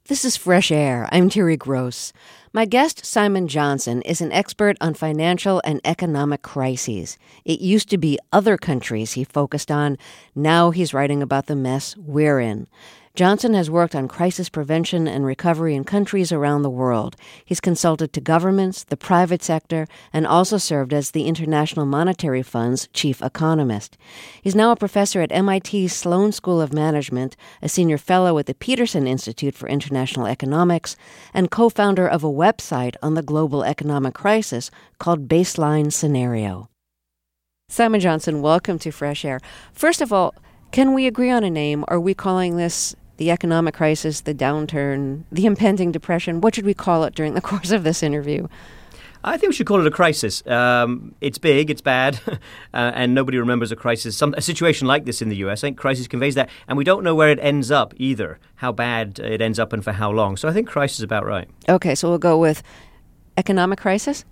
This is Fresh Air. I'm Terry Gross. My guest, Simon Johnson, is an expert on financial and economic crises. It used to be other countries he focused on. Now he's writing about the mess we're in. Johnson has worked on crisis prevention and recovery in countries around the world. He's consulted to governments, the private sector, and also served as the International Monetary Fund's chief economist. He's now a professor at MIT's Sloan School of Management, a senior fellow at the Peterson Institute for International Economics, and co-founder of a website on the global economic crisis called Baseline Scenario. Simon Johnson, welcome to Fresh Air. First of all, can we agree on a name? Are we calling this the economic crisis, the downturn, the impending depression? What should we call it during the course of this interview? I think we should call it a crisis. It's big, it's bad, and nobody remembers a crisis. A situation like this in the U.S., I think crisis conveys that, and we don't know where it ends up either, how bad it ends up and for how long. So I think crisis is about right. Okay, so we'll go with economic crisis?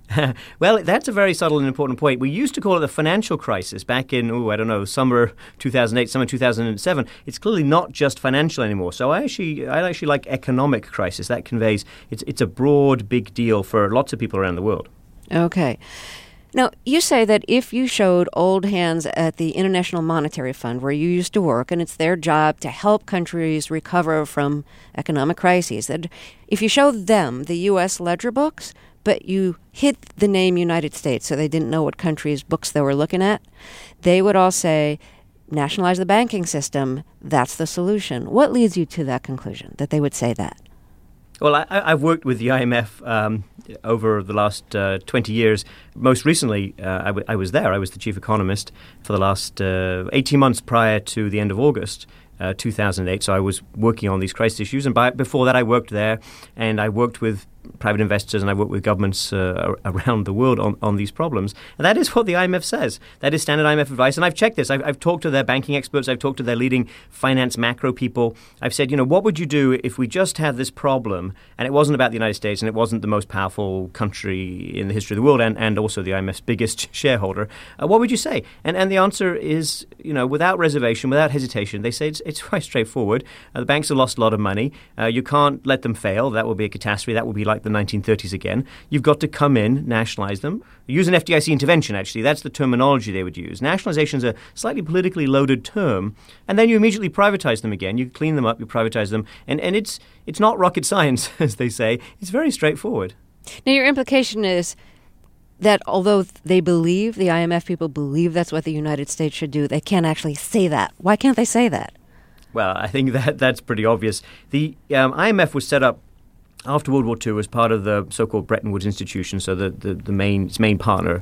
Well, that's a very subtle and important point. We used to call it the financial crisis back in, summer 2008, summer 2007. It's clearly not just financial anymore. So I actually like economic crisis. That conveys it's a broad, big deal for lots of people around the world. Okay. Now, you say that if you showed old hands at the International Monetary Fund, where you used to work, and it's their job to help countries recover from economic crises, that if you showed them the U.S. ledger books, but you hid the name United States so they didn't know what country's books they were looking at, they would all say, nationalize the banking system, that's the solution. What leads you to that conclusion, that they would say that? Well, I've worked with the IMF over the last 20 years. Most recently, I was there. I was the chief economist for the last 18 months prior to the end of August 2008. So I was working on these crisis issues. And before that, I worked there, and I worked with private investors, and I work with governments around the world on these problems. And that is what the IMF says. That is standard IMF advice. And I've checked this. I've talked to their banking experts. I've talked to their leading finance macro people. I've said, what would you do if we just had this problem and it wasn't about the United States and it wasn't the most powerful country in the history of the world and also the IMF's biggest shareholder? What would you say? And the answer is, without reservation, without hesitation, they say it's quite straightforward. The banks have lost a lot of money. You can't let them fail. That will be a catastrophe. That will be like the 1930s again. You've got to come in, nationalize them. Use an FDIC intervention, actually. That's the terminology they would use. Nationalization is a slightly politically loaded term. And then you immediately privatize them again. You clean them up, you privatize them. And it's not rocket science, as they say. It's very straightforward. Now, your implication is that although the IMF people believe that's what the United States should do, they can't actually say that. Why can't they say that? Well, I think that's pretty obvious. The IMF was set up after World War II as part of the so-called Bretton Woods institution, so its main partner,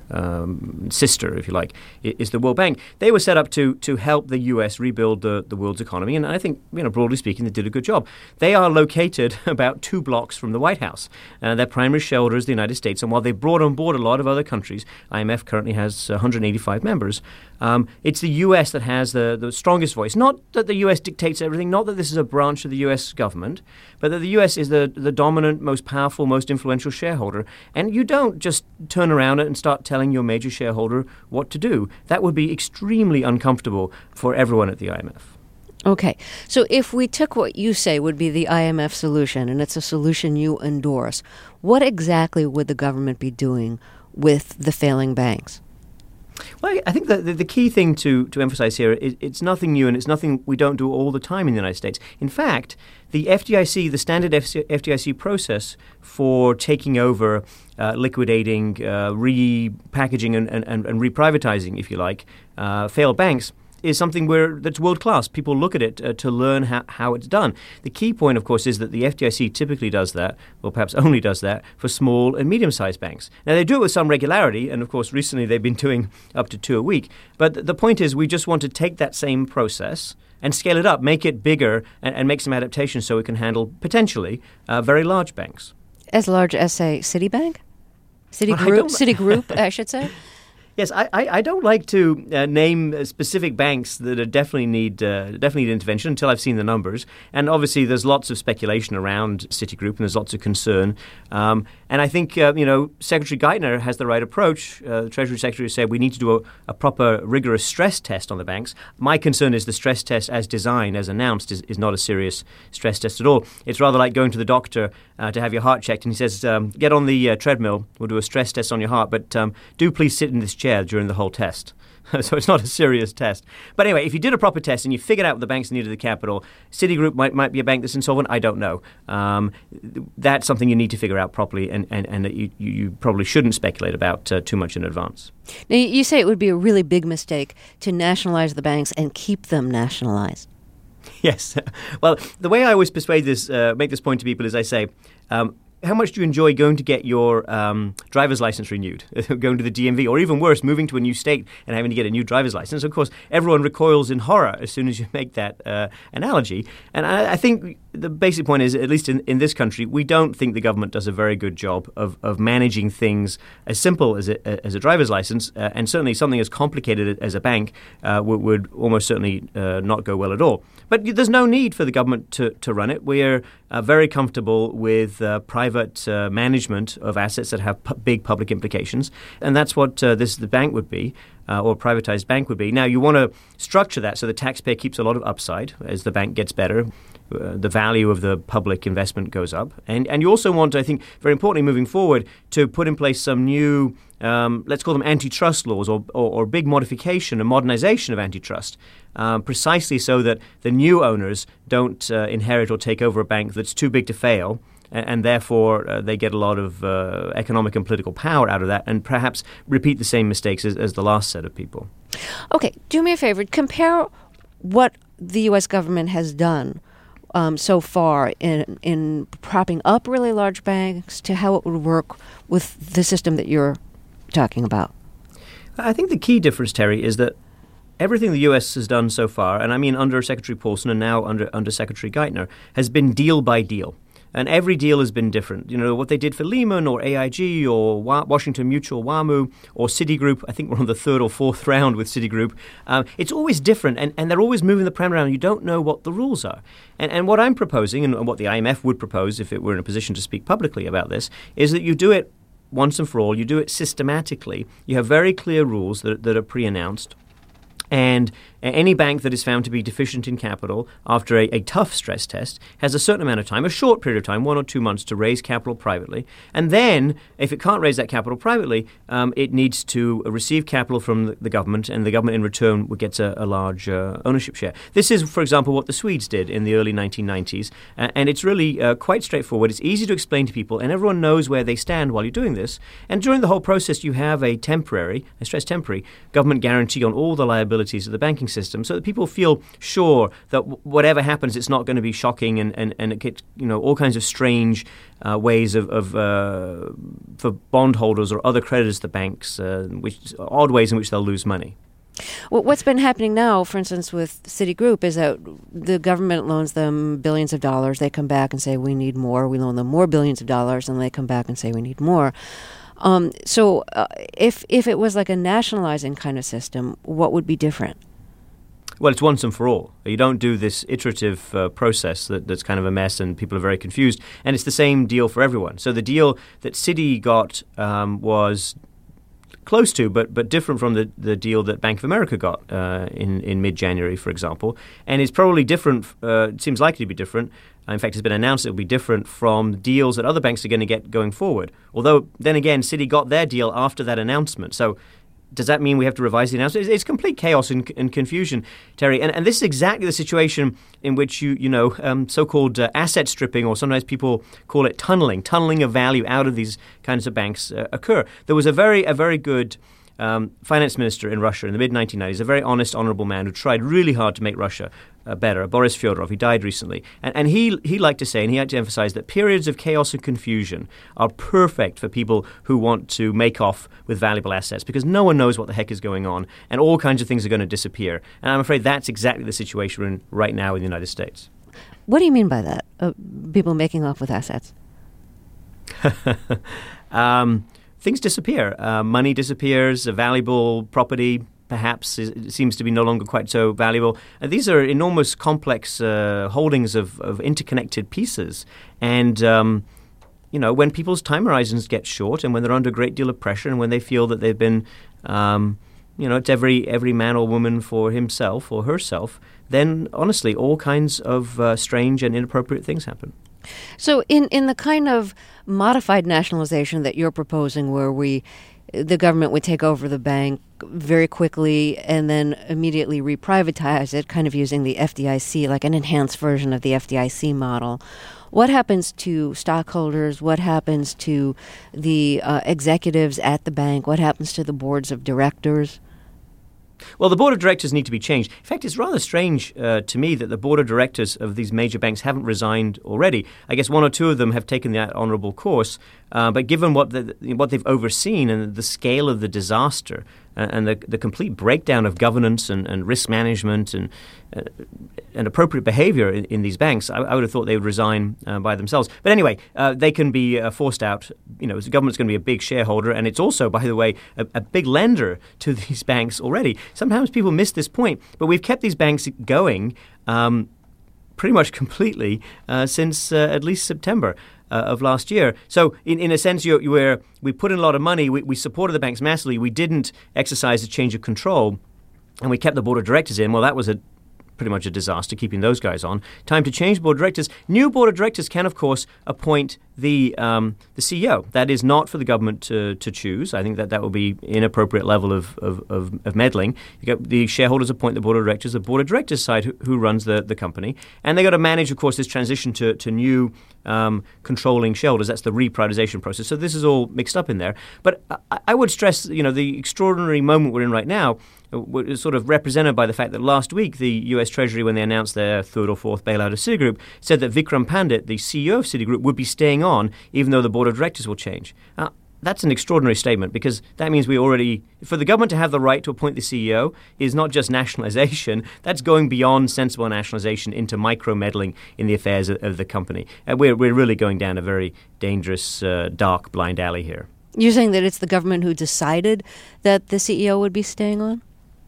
sister, if you like, is the World Bank. They were set up to help the U.S. rebuild the world's economy, and I think, broadly speaking, they did a good job. They are located about 2 blocks from the White House. Their primary shareholder is the United States, and while they brought on board a lot of other countries, IMF currently has 185 members. It's the U.S. that has the strongest voice. Not that the U.S. dictates everything, not that this is a branch of the U.S. government, but that the U.S. is the dominant, most powerful, most influential shareholder. And you don't just turn around and start telling your major shareholder what to do. That would be extremely uncomfortable for everyone at the IMF. Okay. So if we took what you say would be the IMF solution, and it's a solution you endorse, what exactly would the government be doing with the failing banks? Well, I think that the key thing to emphasize here is it's nothing new, and it's nothing we don't do all the time in the United States. In fact, the FDIC, the standard FDIC process for taking over, liquidating, repackaging, and reprivatizing, if you like, failed banks, is something that's world-class. People look at it to learn how it's done. The key point, of course, is that the FDIC typically does that, or perhaps only does that, for small and medium-sized banks. Now, they do it with some regularity, and of course, recently they've been doing up to 2 a week. But the point is we just want to take that same process and scale it up, make it bigger, and make some adaptations so it can handle, potentially, very large banks. As large as, say, Citibank? Citigroup, I should say? Yes, I don't like to name specific banks that definitely need intervention until I've seen the numbers. And obviously, there's lots of speculation around Citigroup, and there's lots of concern. And I think, Secretary Geithner has the right approach. The Treasury Secretary said we need to do a proper, rigorous stress test on the banks. My concern is the stress test as designed, as announced, is not a serious stress test at all. It's rather like going to the doctor to have your heart checked, and he says, get on the treadmill, we'll do a stress test on your heart, but do please sit in this chair during the whole test. So it's not a serious test. But anyway, if you did a proper test and you figured out the banks needed the capital, Citigroup might be a bank that's insolvent. I don't know. That's something you need to figure out properly, and that you probably shouldn't speculate about too much in advance. Now, you say it would be a really big mistake to nationalize the banks and keep them nationalized. Yes. Well, the way I always make this point to people is I say, how much do you enjoy going to get your driver's license renewed, going to the DMV, or even worse, moving to a new state and having to get a new driver's license? Of course, everyone recoils in horror as soon as you make that analogy. And I think the basic point is, at least in this country, we don't think the government does a very good job of managing things as simple as a driver's license, and certainly something as complicated as a bank would almost certainly not go well at all. But there's no need for the government to run it. We're very comfortable with private management of assets that have big public implications, and that's what the bank would be, or a privatized bank would be. Now, you want to structure that so the taxpayer keeps a lot of upside as the bank gets better. The value of the public investment goes up. And you also want, I think, very importantly moving forward, to put in place some new, let's call them antitrust laws or big modification and modernization of antitrust, precisely so that the new owners don't inherit or take over a bank that's too big to fail. And therefore, they get a lot of economic and political power out of that, and perhaps repeat the same mistakes as the last set of people. Okay, do me a favor. Compare what the U.S. government has done so far in propping up really large banks to how it would work with the system that you're talking about. I think the key difference, Terry, is that everything the U.S. has done so far, and I mean under Secretary Paulson and now under Secretary Geithner, has been deal by deal. And every deal has been different. You know, what they did for Lehman or AIG or Washington Mutual, WAMU, or Citigroup. I think we're on the third or fourth round with Citigroup. It's always different, and they're always moving the parameter around. You don't know what the rules are. And what I'm proposing, and what the IMF would propose if it were in a position to speak publicly about this, is that you do it once and for all. You do it systematically. You have very clear rules that are pre-announced. And any bank that is found to be deficient in capital after a tough stress test has a certain amount of time, a short period of time, 1 or 2 months, to raise capital privately. And then, if it can't raise that capital privately, it needs to receive capital from the government, and the government in return gets a large ownership share. This is, for example, what the Swedes did in the early 1990s. And it's really quite straightforward. It's easy to explain to people, and everyone knows where they stand while you're doing this. And during the whole process, you have a stress temporary, government guarantee on all the liabilities of the banking system, so that people feel sure that whatever happens, it's not going to be shocking and it gets, all kinds of strange ways for bondholders or other creditors to banks, odd ways in which they'll lose money. Well, what's been happening now, for instance, with Citigroup, is that the government loans them billions of dollars. They come back and say, we need more. We loan them more billions of dollars, and they come back and say, we need more. So if it was like a nationalizing kind of system, what would be different? Well, it's once and for all. You don't do this iterative process that's kind of a mess and people are very confused. And it's the same deal for everyone. So the deal that Citi got was close to, but different from the deal that Bank of America got in mid-January, for example. And it's probably different, it seems likely to be different. In fact, it's been announced it will be different from deals that other banks are going to get going forward. Although, then again, Citi got their deal after that announcement. So does that mean we have to revise the announcement? It's complete chaos and confusion, Terry. And this is exactly the situation in which so-called asset stripping, or sometimes people call it tunneling of value out of these kinds of banks occur. There was a very good finance minister in Russia in the mid-1990s, a very honest, honorable man who tried really hard to make Russia better, Boris Fyodorov. He died recently. And he liked to say, and he had to emphasize, that periods of chaos and confusion are perfect for people who want to make off with valuable assets, because no one knows what the heck is going on, and all kinds of things are going to disappear. And I'm afraid that's exactly the situation we're in right now in the United States. What do you mean by that, people making off with assets? Things disappear. Money disappears. Valuable property perhaps seems to be no longer quite so valuable. These are enormous, complex holdings of interconnected pieces. And, when people's time horizons get short and when they're under a great deal of pressure and when they feel that they've been, it's every man or woman for himself or herself, then honestly, all kinds of strange and inappropriate things happen. So in the kind of modified nationalization that you're proposing, where the government would take over the bank very quickly and then immediately reprivatize it, kind of using the FDIC, like an enhanced version of the FDIC model, what happens to stockholders? What happens to the executives at the bank? What happens to the boards of directors? Well, the board of directors need to be changed. In fact, it's rather strange to me that the board of directors of these major banks haven't resigned already. I guess one or two of them have taken that honorable course. But given what they've overseen and the scale of the disaster and the complete breakdown of governance and risk management and appropriate behavior in these banks, I would have thought they would resign by themselves. But anyway, they can be forced out. The government's going to be a big shareholder, and it's also, by the way, a big lender to these banks already. Sometimes people miss this point, but we've kept these banks going pretty much completely since at least September of last year. So in a sense, where we put in a lot of money, we supported the banks massively, we didn't exercise a change of control, and we kept the board of directors in. Well, that was pretty much a disaster, keeping those guys on. Time to change board of directors. New board of directors can, of course, appoint the CEO. That is not for the government to choose. I think that would be inappropriate level of meddling. The shareholders appoint the board of directors. The board of directors decide who runs the company. And they got to manage, of course, this transition to new controlling shareholders. That's the reprivatization process. So this is all mixed up in there. But I would stress, the extraordinary moment we're in right now is sort of represented by the fact that last week the U.S. Treasury, when they announced their third or fourth bailout of Citigroup, said that Vikram Pandit, the CEO of Citigroup, would be staying on even though the board of directors will change. That's an extraordinary statement, because that means for the government to have the right to appoint the CEO is not just nationalization, that's going beyond sensible nationalization into micro-meddling in the affairs of the company. We're really going down a very dangerous, dark, blind alley here. You're saying that it's the government who decided that the CEO would be staying on?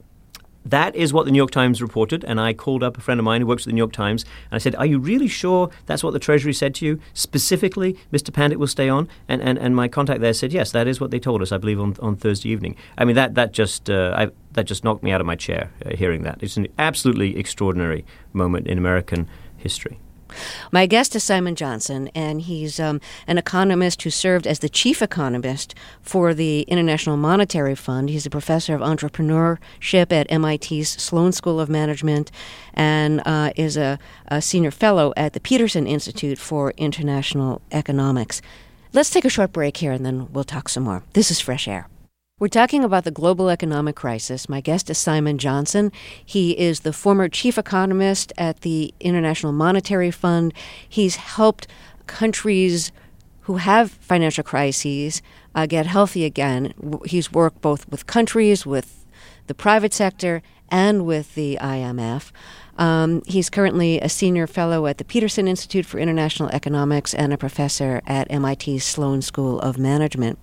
That is what the New York Times reported, and I called up a friend of mine who works at the New York Times, and I said, "Are you really sure that's what the Treasury said to you? Specifically, Mr. Pandit will stay on?" And my contact there said, "Yes, that is what they told us, I believe, on Thursday evening." I mean, that just knocked me out of my chair hearing that. It's an absolutely extraordinary moment in American history. My guest is Simon Johnson, and he's an economist who served as the chief economist for the International Monetary Fund. He's a professor of entrepreneurship at MIT's Sloan School of Management and is a senior fellow at the Peterson Institute for International Economics. Let's take a short break here, and then we'll talk some more. This is Fresh Air. We're talking about the global economic crisis. My guest is Simon Johnson. He is the former chief economist at the International Monetary Fund. He's helped countries who have financial crises get healthy again. He's worked both with countries, with the private sector, and with the IMF. He's currently a senior fellow at the Peterson Institute for International Economics and a professor at MIT's Sloan School of Management.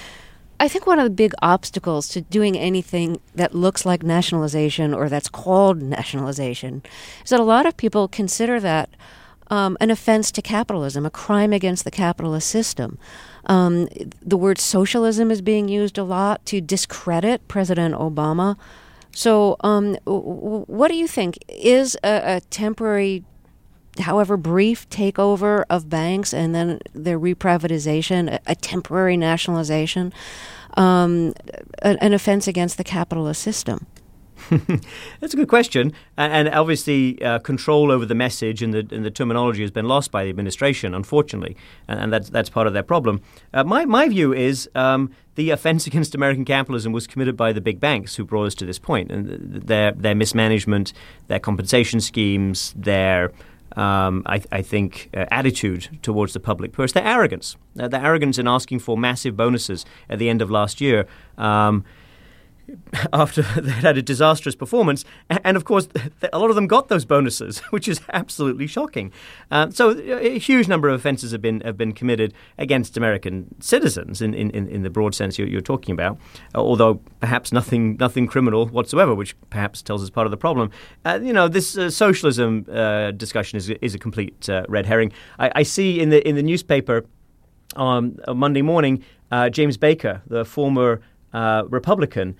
I think one of the big obstacles to doing anything that looks like nationalization or that's called nationalization is that a lot of people consider that an offense to capitalism, a crime against the capitalist system. The word socialism is being used a lot to discredit President Obama. So what do you think? Is a temporary, however brief, takeover of banks and then their reprivatization, a temporary nationalization, an offense against the capitalist system? That's a good question. And obviously, control over the message and the terminology has been lost by the administration, unfortunately. And that's part of their problem. My view is the offense against American capitalism was committed by the big banks who brought us to this point. And their mismanagement, their compensation schemes, their I think attitude towards the public purse, their arrogance. Their arrogance in asking for massive bonuses at the end of last year after they had a disastrous performance. And of course, a lot of them got those bonuses, which is absolutely shocking. So a huge number of offenses have been committed against American citizens in the broad sense you're talking about, although perhaps nothing criminal whatsoever, which perhaps tells us part of the problem. This socialism discussion is a complete red herring. I see in the newspaper on Monday morning, James Baker, the former Republican,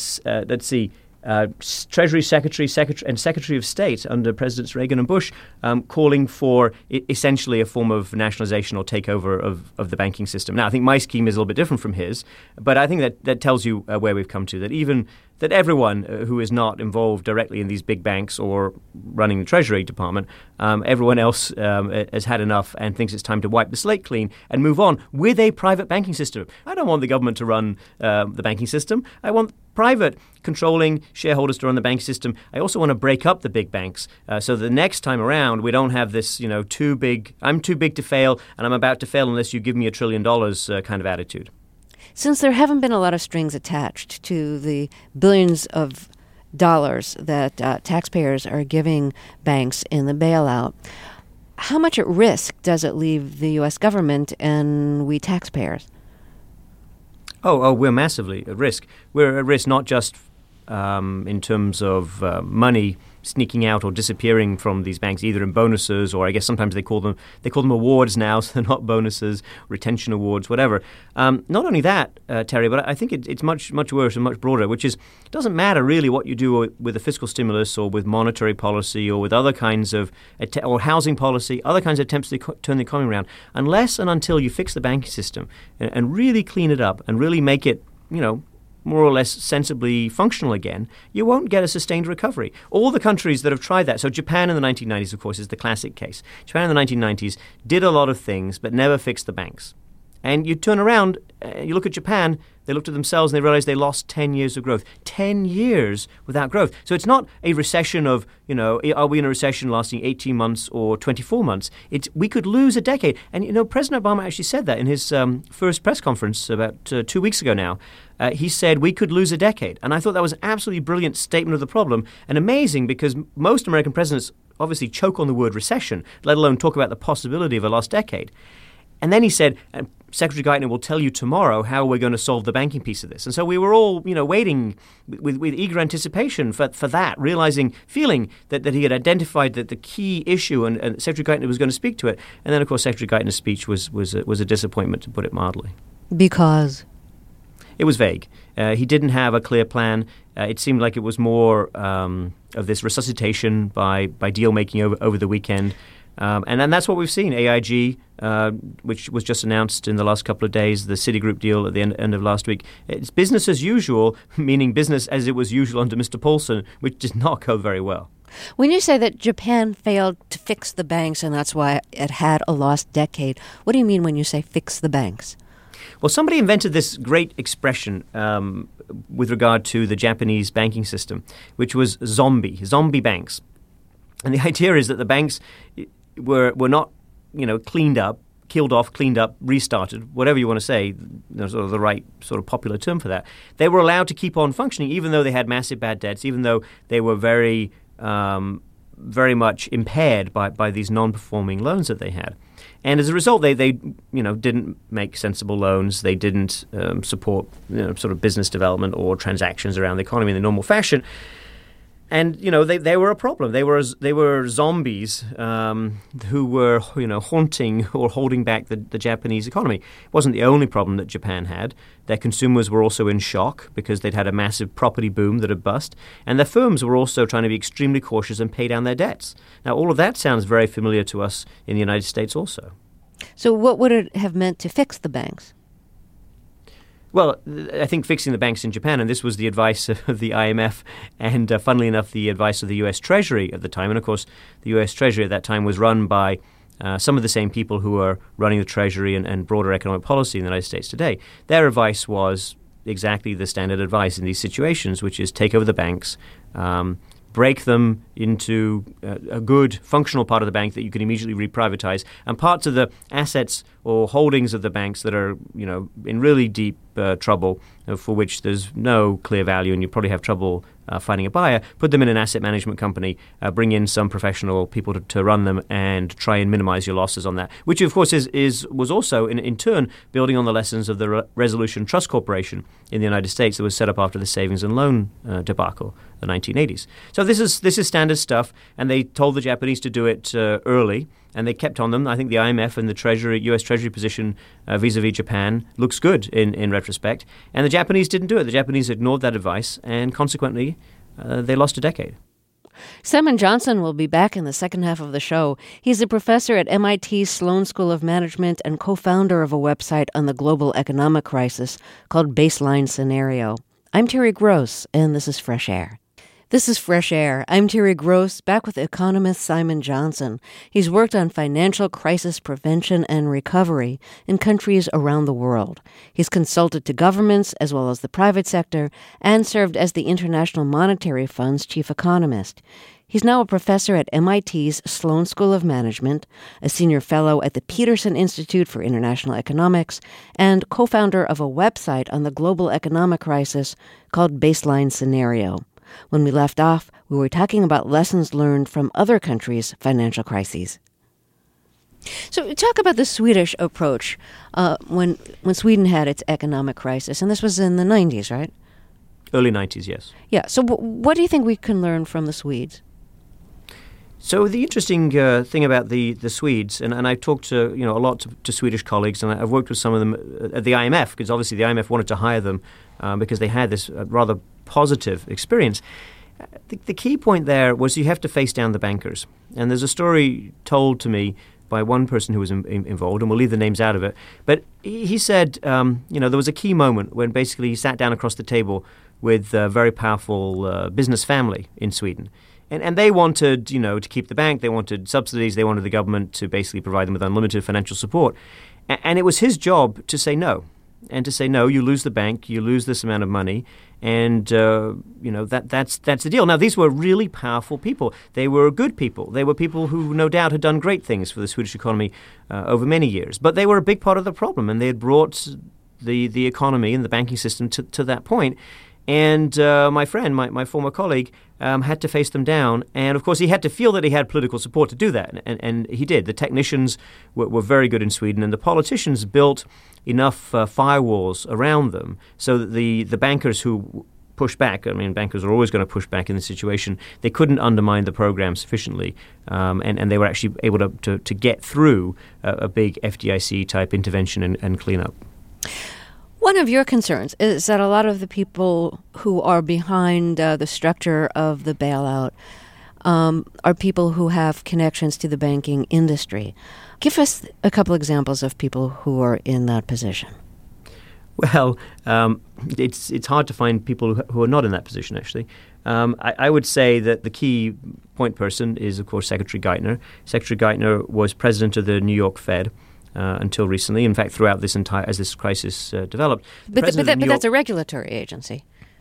Treasury Secretary and Secretary of State under Presidents Reagan and Bush, calling for essentially a form of nationalization or takeover of the banking system. Now, I think my scheme is a little bit different from his, but I think that tells you where we've come to, that everyone who is not involved directly in these big banks or running the Treasury Department, everyone else has had enough and thinks it's time to wipe the slate clean and move on with a private banking system. I don't want the government to run the banking system. I want private controlling shareholders to run the bank system. I also want to break up the big banks so the next time around we don't have this, too big, I'm too big to fail and I'm about to fail unless you give me $1 trillion kind of attitude. Since there haven't been a lot of strings attached to the billions of dollars that taxpayers are giving banks in the bailout, how much at risk does it leave the U.S. government and we taxpayers? Oh, we're massively at risk. We're at risk not just in terms of money sneaking out or disappearing from these banks, either in bonuses or I guess sometimes they call them awards now, so they're not bonuses, retention awards, whatever. Not only that, Terry, but I think it's much worse and much broader, which is it doesn't matter really what you do with a fiscal stimulus or with monetary policy or with other kinds of or housing policy, other kinds of attempts to turn the economy around, unless and until you fix the banking system and really clean it up and really make it, more or less sensibly functional again, you won't get a sustained recovery. All the countries that have tried that, so Japan in the 1990s, of course, is the classic case. Japan in the 1990s did a lot of things but never fixed the banks. And you turn around, you look at Japan, they looked at themselves and they realized they lost 10 years of growth. 10 years without growth. So it's not a recession of, are we in a recession lasting 18 months or 24 months? We could lose a decade. And, President Obama actually said that in his first press conference about 2 weeks ago now. He said we could lose a decade. And I thought that was an absolutely brilliant statement of the problem and amazing because most American presidents obviously choke on the word recession, let alone talk about the possibility of a lost decade. And then he said, Secretary Geithner will tell you tomorrow how we're going to solve the banking piece of this. And so we were all, waiting with eager anticipation for that, feeling that he had identified the key issue and Secretary Geithner was going to speak to it. And then, of course, Secretary Geithner's speech was a disappointment, to put it mildly. Because? It was vague. He didn't have a clear plan. It seemed like it was more of this resuscitation by deal-making over the weekend. And then that's what we've seen. AIG, which was just announced in the last couple of days, the Citigroup deal at the end of last week. It's business as usual, meaning business as it was usual under Mr. Paulson, which did not go very well. When you say that Japan failed to fix the banks and that's why it had a lost decade, what do you mean when you say fix the banks? Well, somebody invented this great expression with regard to the Japanese banking system, which was zombie banks. And the idea is that the banks were not, cleaned up, killed off, cleaned up, restarted, whatever you want to say, sort of the right sort of popular term for that. They were allowed to keep on functioning, even though they had massive bad debts, even though they were very much impaired by these non-performing loans that they had. And as a result, they didn't make sensible loans. They didn't support sort of business development or transactions around the economy in the normal fashion. And they were a problem. They were zombies who were haunting or holding back the Japanese economy. It wasn't the only problem that Japan had. Their consumers were also in shock because they'd had a massive property boom that had bust, and their firms were also trying to be extremely cautious and pay down their debts. Now, all of that sounds very familiar to us in the United States also. So, what would it have meant to fix the banks? Well, I think fixing the banks in Japan, and this was the advice of the IMF and, funnily enough, the advice of the U.S. Treasury at the time. And, of course, the U.S. Treasury at that time was run by some of the same people who are running the Treasury and broader economic policy in the United States today. Their advice was exactly the standard advice in these situations, which is take over the banks, break them into a good functional part of the bank that you can immediately reprivatize, and parts of the assets or holdings of the banks that are, in really deep trouble, for which there's no clear value and you probably have trouble finding a buyer, put them in an asset management company, bring in some professional people to run them and try and minimize your losses on that, which of course was also in turn building on the lessons of the Resolution Trust Corporation in the United States that was set up after the savings and loan debacle the 1980s. So this is standard stuff, and they told the Japanese to do it early, and they kept on them. I think the IMF and the U.S. Treasury position vis-a-vis Japan looks good in retrospect, and the Japanese didn't do it. The Japanese ignored that advice, and consequently, they lost a decade. Simon Johnson will be back in the second half of the show. He's a professor at MIT's Sloan School of Management and co-founder of a website on the global economic crisis called Baseline Scenario. I'm Terry Gross, and this is Fresh Air. This is Fresh Air. I'm Terry Gross, back with economist Simon Johnson. He's worked on financial crisis prevention and recovery in countries around the world. He's consulted to governments as well as the private sector and served as the International Monetary Fund's chief economist. He's now a professor at MIT's Sloan School of Management, a senior fellow at the Peterson Institute for International Economics, and co-founder of a website on the global economic crisis called Baseline Scenario. When we left off, we were talking about lessons learned from other countries' financial crises. So talk about the Swedish approach when Sweden had its economic crisis, and this was in the 90s, right? Early 90s, yes. Yeah, so what do you think we can learn from the Swedes? So the interesting thing about the Swedes, and I talked to a lot to Swedish colleagues, and I've worked with some of them at the IMF, because obviously the IMF wanted to hire them because they had this rather positive experience. The key point there was you have to face down the bankers. And there's a story told to me by one person who was involved, and we'll leave the names out of it. But he said, there was a key moment when basically he sat down across the table with a very powerful business family in Sweden. And they wanted, to keep the bank. They wanted subsidies. They wanted the government to basically provide them with unlimited financial support. And it was his job to say no. And to say, no, you lose the bank, you lose this amount of money, and, that's the deal. Now, these were really powerful people. They were good people. They were people who no doubt had done great things for the Swedish economy over many years. But they were a big part of the problem, and they had brought the economy and the banking system to that point. And my friend, my former colleague, had to face them down. And, of course, he had to feel that he had political support to do that. And he did. The technicians were very good in Sweden, and the politicians built enough firewalls around them so that the bankers who pushed back, bankers are always going to push back in this situation, they couldn't undermine the program sufficiently. And they were actually able to get through a big FDIC-type intervention and cleanup. One of your concerns is that a lot of the people who are behind the structure of the bailout are people who have connections to the banking industry. Give us a couple examples of people who are in that position. Well, it's hard to find people who are not in that position, actually. I would say that the key point person is, of course, Secretary Geithner. Secretary Geithner was president of the New York Fed until recently. In fact, throughout this as this crisis developed. But that's a regulatory agency.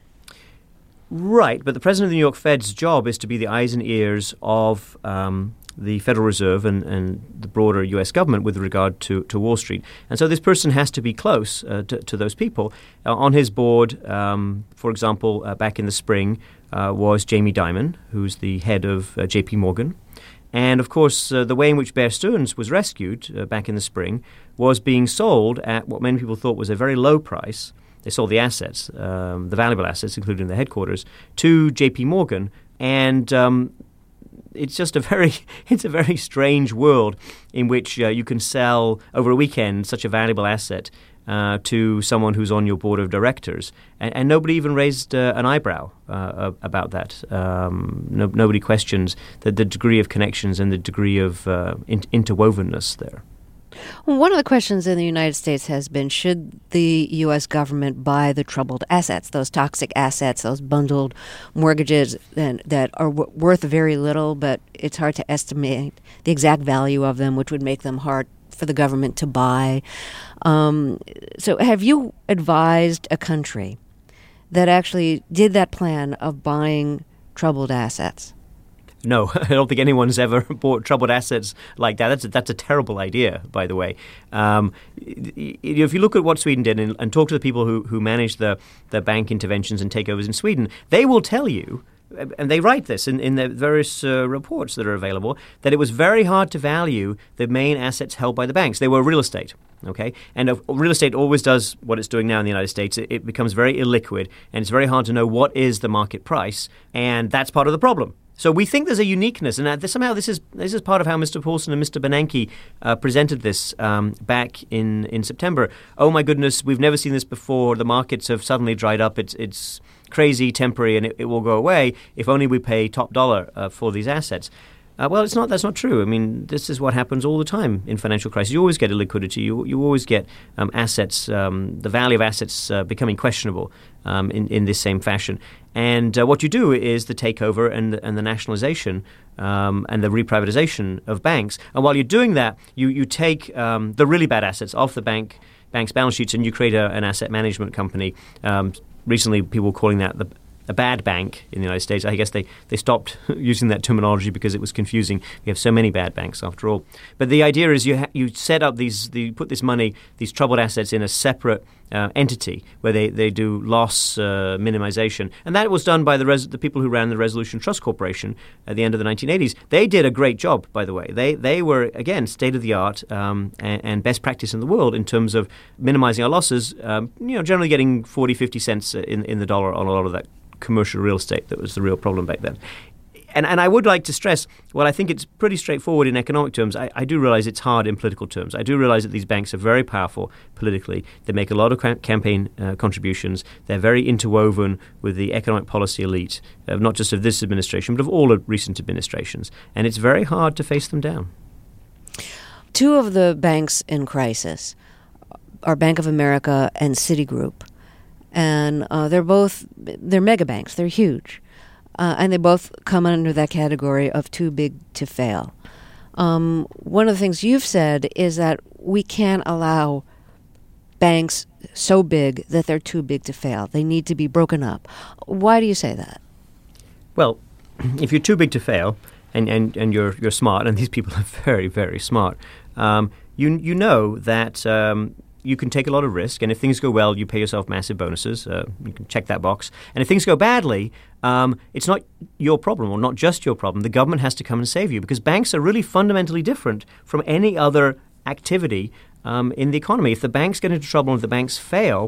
Right, but the president of the New York Fed's job is to be the eyes and ears of the Federal Reserve and the broader U.S. government with regard to Wall Street. And so this person has to be close to those people. On his board, for example, back in the spring, was Jamie Dimon, who's the head of J.P. Morgan. And, of course, the way in which Bear Stearns was rescued back in the spring was being sold at what many people thought was a very low price. They sold the assets, the valuable assets, including the headquarters, to J.P. Morgan. And it's just a very strange world in which you can sell over a weekend such a valuable asset to someone who's on your board of directors. And nobody even raised an eyebrow about that. Nobody questions the degree of connections and the degree of interwovenness there. Well, one of the questions in the United States has been, should the U.S. government buy the troubled assets, those toxic assets, those bundled mortgages that are worth very little, but it's hard to estimate the exact value of them, which would make them hard for the government to buy. So have you advised a country that actually did that plan of buying troubled assets? No, I don't think anyone's ever bought troubled assets like that. That's a terrible idea, by the way. If you look at what Sweden did and talk to the people who manage the bank interventions and takeovers in Sweden, they will tell you and they write this in the various reports that are available, that it was very hard to value the main assets held by the banks. They were real estate. Okay, and real estate always does what it's doing now in the United States. It becomes very illiquid, and it's very hard to know what is the market price, and that's part of the problem. So we think there's a uniqueness, and somehow this is part of how Mr. Paulson and Mr. Bernanke presented this back in September. Oh my goodness, we've never seen this before. The markets have suddenly dried up. It's crazy, temporary, and it will go away if only we pay top dollar for these assets. Well, it's not. That's not true. I mean, this is what happens all the time in financial crises. You always get illiquidity. You always get assets, the value of assets becoming questionable in this same fashion. And what you do is the takeover and the nationalization and the reprivatization of banks. And while you're doing that, you take the really bad assets off the bank's balance sheets, and you create an asset management company. Recently, people were calling that a bad bank in the United States. I guess they stopped using that terminology because it was confusing. We have so many bad banks after all. But the idea is you set up you put this money, these troubled assets in a separate entity where they do loss minimization. And that was done by the people who ran the Resolution Trust Corporation at the end of the 1980s. They did a great job, by the way. They were, again, state-of-the-art and best practice in the world in terms of minimizing our losses, generally getting 40, 50 cents in the dollar on a lot of that commercial real estate that was the real problem back then. And I would like to stress, well, I think it's pretty straightforward in economic terms. I do realize it's hard in political terms. I do realize that these banks are very powerful politically. They make a lot of campaign contributions. They're very interwoven with the economic policy elite, not just of this administration, but of all of recent administrations. And it's very hard to face them down. Two of the banks in crisis are Bank of America and Citigroup. And they're mega banks. They're huge. And they both come under that category of too big to fail. One of the things you've said is that we can't allow banks so big that they're too big to fail. They need to be broken up. Why do you say that? Well, if you're too big to fail and you're smart, and these people are very, very smart, you know that you can take a lot of risk, and if things go well, you pay yourself massive bonuses. You can check that box. And if things go badly, it's not your problem, or not just your problem. The government has to come and save you, because banks are really fundamentally different from any other activity in the economy. If the banks get into trouble and if the banks fail,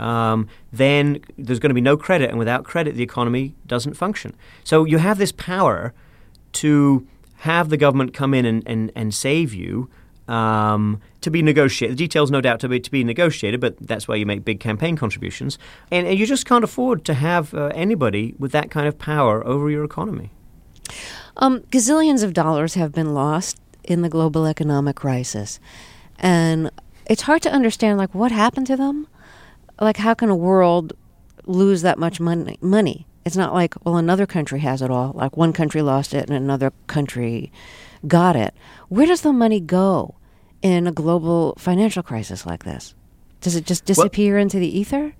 then there's going to be no credit, and without credit, the economy doesn't function. So you have this power to have the government come in and save you, to be negotiated. The details, no doubt, to be negotiated, but that's why you make big campaign contributions. And you just can't afford to have anybody with that kind of power over your economy. Gazillions of dollars have been lost in the global economic crisis. And it's hard to understand, what happened to them? How can a world lose that much money? It's not like, well, another country has it all. Like one country lost it and another country got it. Where does the money go in a global financial crisis like this? Does it just disappear into the ether?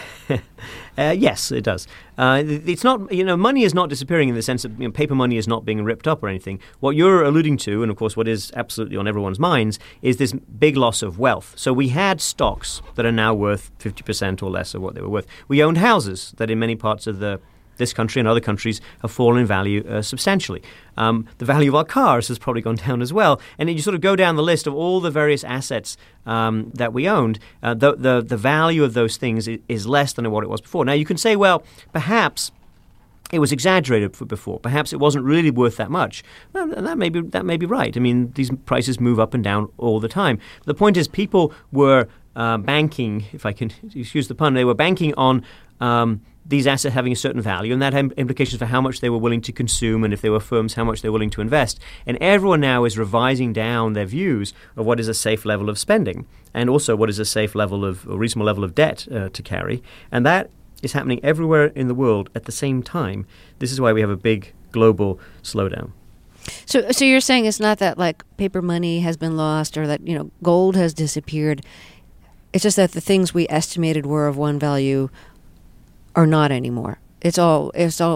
Yes, it does. It's not, money is not disappearing in the sense of paper money is not being ripped up or anything. What you're alluding to, and of course what is absolutely on everyone's minds, is this big loss of wealth. So we had stocks that are now worth 50% or less of what they were worth. We owned houses that in many parts of this country and other countries have fallen in value substantially. The value of our cars has probably gone down as well. And you sort of go down the list of all the various assets that we owned. The value of those things is less than what it was before. Now, you can say, well, perhaps it was exaggerated before. Perhaps it wasn't really worth that much. Well, that may be right. I mean, these prices move up and down all the time. The point is, people were banking, if I can excuse the pun, they were banking on these assets having a certain value, and that had implications for how much they were willing to consume, and if they were firms, how much they were willing to invest. And everyone now is revising down their views of what is a safe level of spending, and also what is a safe level of, a reasonable level of debt to carry. And that is happening everywhere in the world at the same time. This is why we have a big global slowdown. So you're saying it's not that paper money has been lost or that gold has disappeared. It's just that the things we estimated were of one value are not anymore. It's all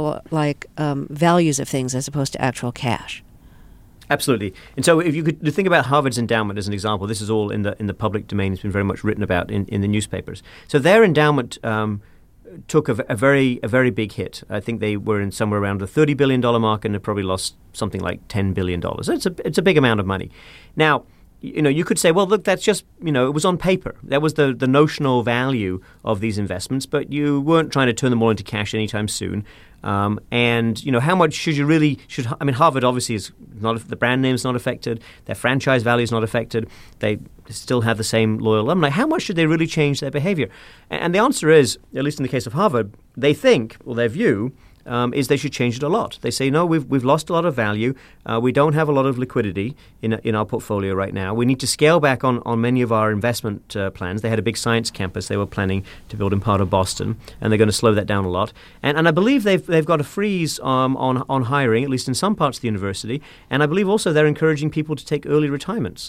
values of things as opposed to actual cash. Absolutely. And so if you could think about Harvard's endowment as an example, this is all in the public domain. It's been very much written about in the newspapers. So their endowment took a very big hit. I think they were in somewhere around the $30 billion mark, and they probably lost something like $10 billion. It's a big amount of money. Now, you could say, well, look, that's just, it was on paper. That was the notional value of these investments, but you weren't trying to turn them all into cash anytime soon. And how much should you really Harvard obviously is not, the brand name is not affected, their franchise value is not affected, they still have the same loyal alumni. How much should they really change their behavior? And the answer is, at least in the case of Harvard, they think, or their view, is they should change it a lot. They say, no, we've lost a lot of value. We don't have a lot of liquidity in our portfolio right now. We need to scale back on many of our investment plans. They had a big science campus they were planning to build in part of Boston, and they're going to slow that down a lot. And I believe they've got a freeze on hiring, at least in some parts of the university. And I believe also they're encouraging people to take early retirements.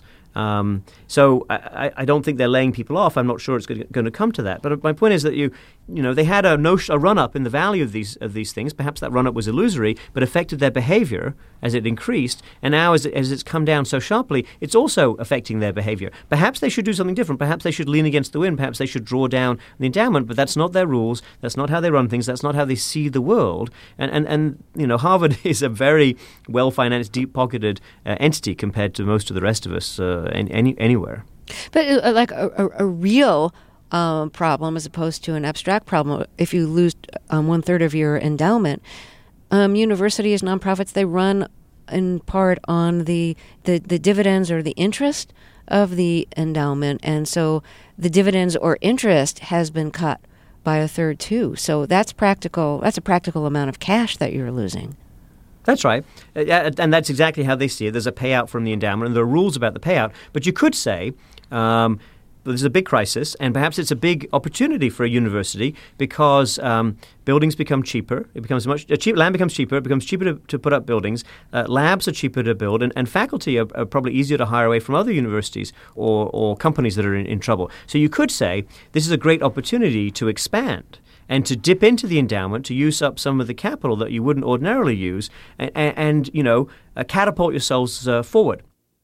So I don't think they're laying people off. I'm not sure it's going to come to that. But my point is that they had a run up in the value of these things. Perhaps that run up was illusory, but affected their behavior as it increased. And now as it's come down so sharply, it's also affecting their behavior. Perhaps they should do something different. Perhaps they should lean against the wind. Perhaps they should draw down the endowment. But that's not their rules. That's not how they run things. That's not how they see the world. And Harvard is a very well-financed, deep-pocketed entity compared to most of the rest of us anywhere. But like a real problem as opposed to an abstract problem, if you lose 1/3 of your endowment, universities, nonprofits, they run in part on the dividends or the interest of the endowment. And so the dividends or interest has been cut by 1/3 too. So that's practical. That's a practical amount of cash that you're losing. That's right. And that's exactly how they see it. There's a payout from the endowment, and there are rules about the payout. But you could say there's a big crisis, and perhaps it's a big opportunity for a university because buildings become cheaper. It becomes land becomes cheaper. It becomes cheaper to put up buildings. Labs are cheaper to build, and faculty are probably easier to hire away from other universities or companies that are in trouble. So you could say this is a great opportunity to expand and to dip into the endowment, to use up some of the capital that you wouldn't ordinarily use, and catapult yourselves forward.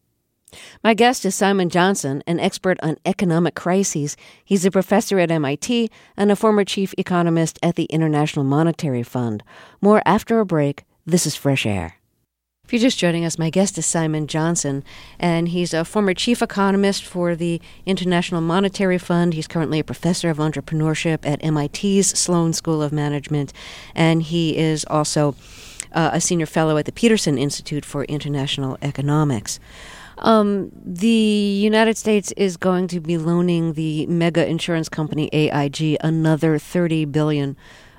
My guest is Simon Johnson, an expert on economic crises. He's a professor at MIT and a former chief economist at the International Monetary Fund. More after a break. This is Fresh Air. If you're just joining us, my guest is Simon Johnson, and he's a former chief economist for the International Monetary Fund. He's currently a professor of entrepreneurship at MIT's Sloan School of Management, and he is also a senior fellow at the Peterson Institute for International Economics. The United States is going to be loaning the mega insurance company AIG another $30 billion,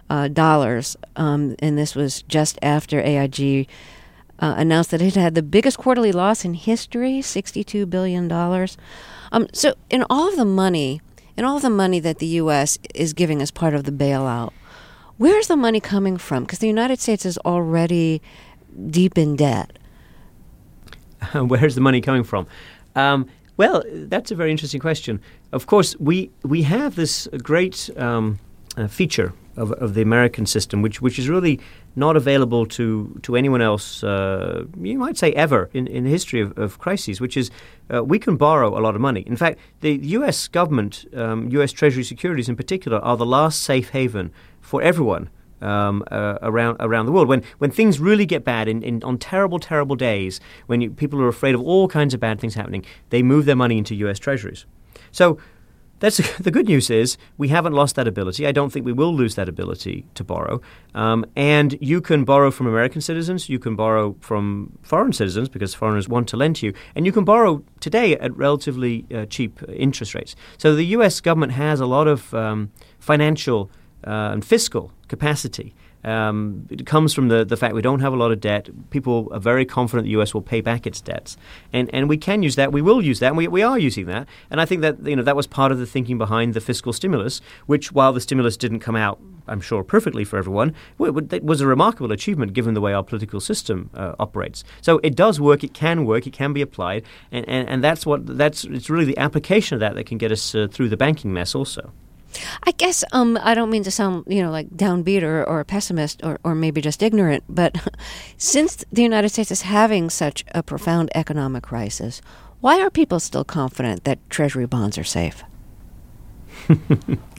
and this was just after AIG announced that it had the biggest quarterly loss in history, $62 billion. So in all of the money that the U.S. is giving as part of the bailout, where's the money coming from? Because the United States is already deep in debt. Where's the money coming from? Well, that's a very interesting question. Of course, we have this great feature of the American system, which is really not available to anyone else, you might say ever, in the history of crises, which is we can borrow a lot of money. In fact, the U.S. government, U.S. Treasury securities in particular, are the last safe haven for everyone around the world. When things really get bad, on terrible days, when people are afraid of all kinds of bad things happening, they move their money into U.S. Treasuries. So that's the good news is we haven't lost that ability. I don't think we will lose that ability to borrow. And you can borrow from American citizens. You can borrow from foreign citizens because foreigners want to lend to you. And you can borrow today at relatively cheap interest rates. So the U.S. government has a lot of financial and fiscal capacity. It comes from the fact we don't have a lot of debt. People are very confident the U.S. will pay back its debts. And we can use that. We will use that. And we are using that. And I think that that was part of the thinking behind the fiscal stimulus, which, while the stimulus didn't come out, I'm sure, perfectly for everyone, it was a remarkable achievement given the way our political system operates. So it does work. It can work. It can be applied. And it's really the application of that can get us through the banking mess also. I guess I don't mean to sound, like downbeat or a pessimist or maybe just ignorant, but since the United States is having such a profound economic crisis, why are people still confident that Treasury bonds are safe?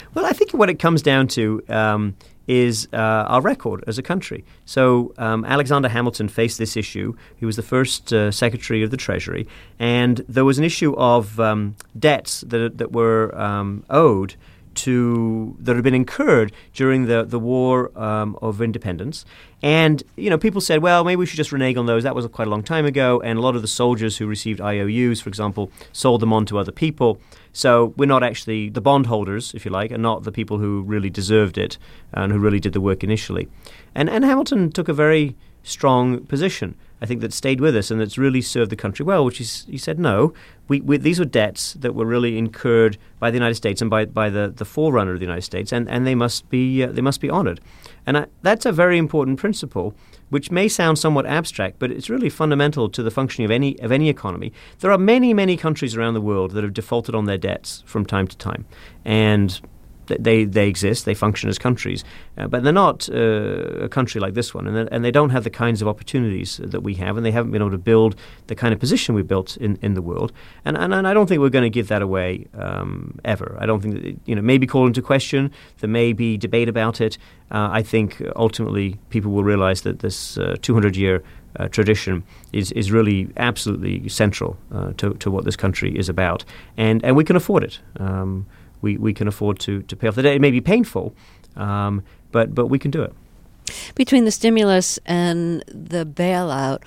Well, I think what it comes down to is our record as a country. So Alexander Hamilton faced this issue. He was the first Secretary of the Treasury, and there was an issue of debts that were owed that had been incurred during the War of Independence. And, people said, well, maybe we should just renege on those. That was quite a long time ago. And a lot of the soldiers who received IOUs, for example, sold them on to other people. So we're not actually the bondholders, if you like, and not the people who really deserved it and who really did the work initially. And Hamilton took a very strong position, I think, that stayed with us and that's really served the country well, which is, he said, no, these were debts that were really incurred by the United States and by the forerunner of the United States, and they must be honored. And that's a very important principle, which may sound somewhat abstract, but it's really fundamental to the functioning of any economy. There are many, many countries around the world that have defaulted on their debts from time to time, and they exist, they function as countries, but they're not a country like this one, and they don't have the kinds of opportunities that we have, and they haven't been able to build the kind of position we built in the world, and I don't think we're going to give that away ever. I don't think that, it may be called into question, there may be debate about it. I think ultimately people will realize that this 200-year tradition is really absolutely central to what this country is about, and we can afford it. We can afford to pay off the debt. It may be painful, but we can do it. Between the stimulus and the bailout,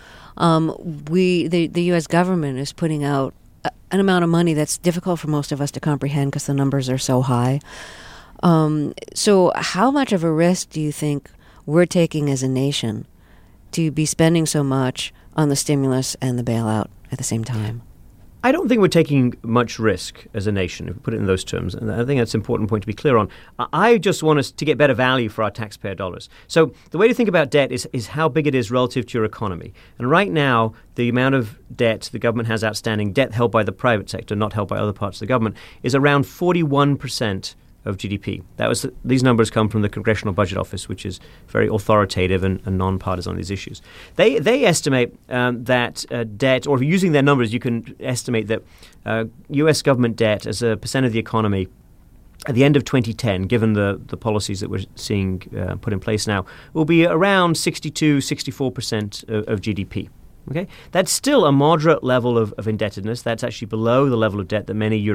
the U.S. government is putting out an amount of money that's difficult for most of us to comprehend because the numbers are so high. So how much of a risk do you think we're taking as a nation to be spending so much on the stimulus and the bailout at the same time? I don't think we're taking much risk as a nation, if we put it in those terms. And I think that's an important point to be clear on. I just want us to get better value for our taxpayer dollars. So the way to think about debt is how big it is relative to your economy. And right now, the amount of debt the government has outstanding, debt held by the private sector, not held by other parts of the government, is around 41% of GDP. These numbers come from the Congressional Budget Office, which is very authoritative and nonpartisan on these issues. They estimate that debt, or if you're using their numbers, you can estimate that U.S. government debt as a percent of the economy at the end of 2010, given the policies that we're seeing put in place now, will be around 62-64% of GDP. Okay, that's still a moderate level of indebtedness. That's actually below the level of debt that many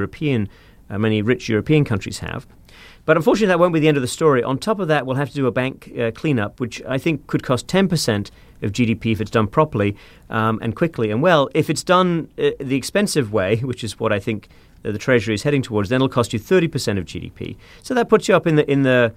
rich European countries have. But unfortunately, that won't be the end of the story. On top of that, we'll have to do a bank cleanup, which I think could cost 10% of GDP if it's done properly and quickly and well. If it's done the expensive way, which is what I think the Treasury is heading towards, then it'll cost you 30% of GDP. So that puts you up under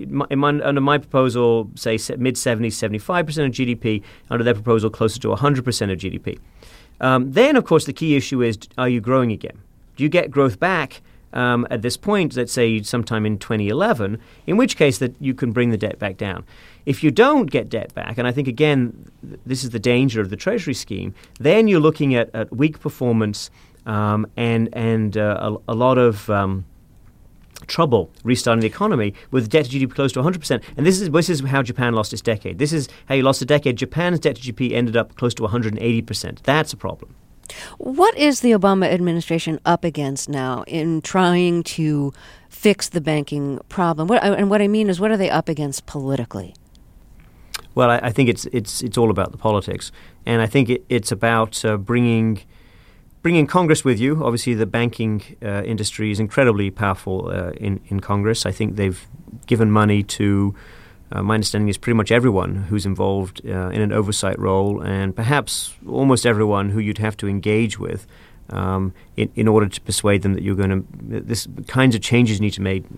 my proposal, say mid-70s, 75% of GDP. Under their proposal, closer to 100% of GDP. Then, of course, the key issue is, are you growing again? Do you get growth back at this point, let's say sometime in 2011, in which case that you can bring the debt back down. If you don't get debt back, and I think, again, this is the danger of the Treasury scheme, then you're looking at weak performance and a lot of trouble restarting the economy with debt to GDP close to 100%. And this is how Japan lost its decade. This is how you lost a decade. Japan's debt to GDP ended up close to 180%. That's a problem. What is the Obama administration up against now in trying to fix the banking problem? What I mean is, what are they up against politically? Well, I think it's all about the politics, and I think it's about bringing Congress with you. Obviously, the banking industry is incredibly powerful in Congress. I think they've given money to. My understanding is pretty much everyone who's involved in an oversight role, and perhaps almost everyone who you'd have to engage with in order to persuade them that you're going to this kinds of changes need to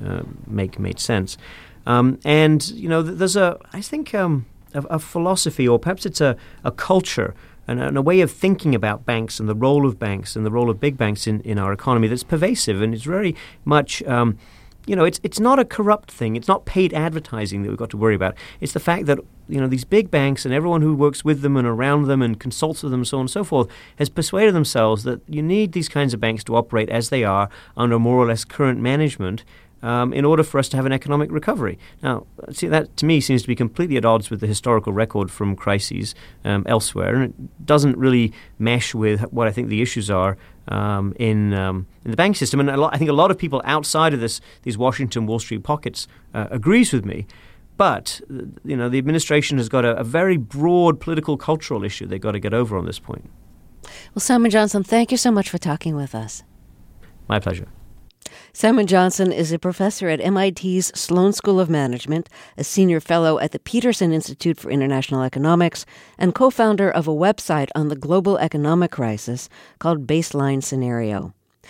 make sense. And there's I think a philosophy, or perhaps it's a culture and a way of thinking about banks and the role of banks and the role of big banks in our economy that's pervasive, and it's very much. It's not a corrupt thing. It's not paid advertising that we've got to worry about. It's the fact that these big banks and everyone who works with them and around them and consults with them and so on and so forth has persuaded themselves that you need these kinds of banks to operate as they are under more or less current management in order for us to have an economic recovery. Now, see, that to me seems to be completely at odds with the historical record from crises elsewhere, and it doesn't really mesh with what I think the issues are in the bank system. And I think a lot of people outside of these Washington Wall Street pockets agrees with me. But the administration has got a very broad political cultural issue they've got to get over on this point. Well, Simon Johnson, thank you so much for talking with us. My pleasure. Simon Johnson is a professor at MIT's Sloan School of Management, a senior fellow at the Peterson Institute for International Economics, and co-founder of a website on the global economic crisis called Baseline Scenario.